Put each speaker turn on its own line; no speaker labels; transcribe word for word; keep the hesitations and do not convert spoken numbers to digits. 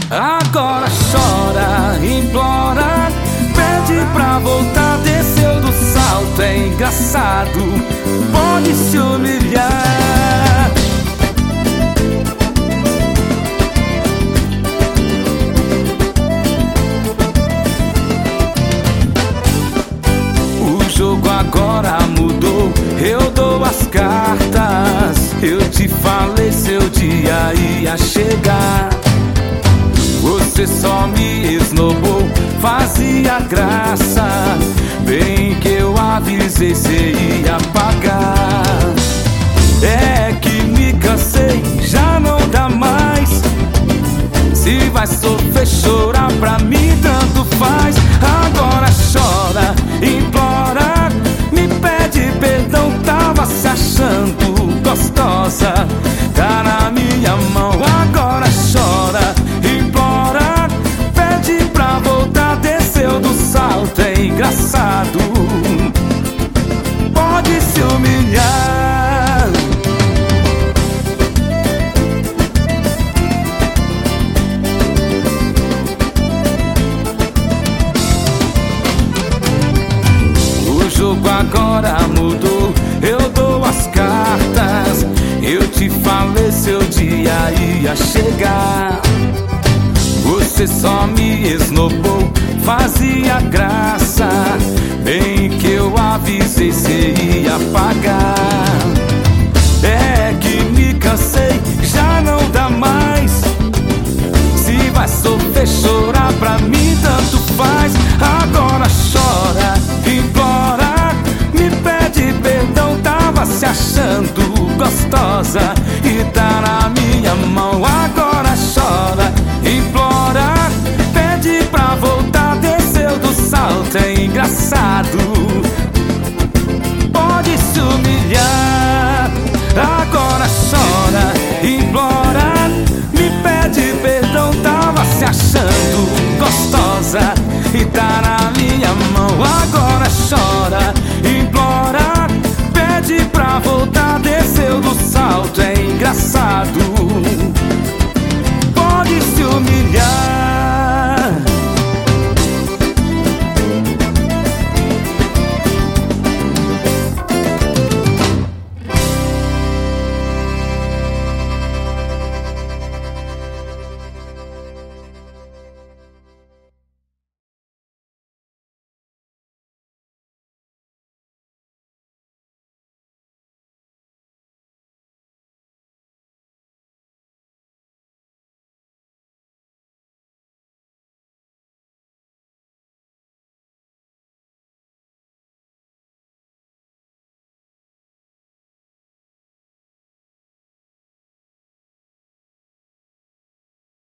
Agora chora, implora, pede pra voltar, desceu do salto, é engraçado, pode se humilhar. O jogo agora mudou, eu dou as cartas. Eu te falei, seu dia ia chegar. Você só me esnobou, fazia graça. Bem que eu avisei, cê ia pagar. É que me cansei, já não dá mais. Se vai sofrer, chorar, pra mim tanto faz. Agora chora, implora, me pede perdão. Tava se achando gostosa, tá na minha mão. Agora chora, implora, pede pra voltar, desceu do salto, é engraçado, pode se humilhar. O jogo agora mudou, eu dou as cartas. Eu te falei, seu dia ia chegar. Você só me esnobou, fazia graça. Bem que eu avisei, cê ia pagar.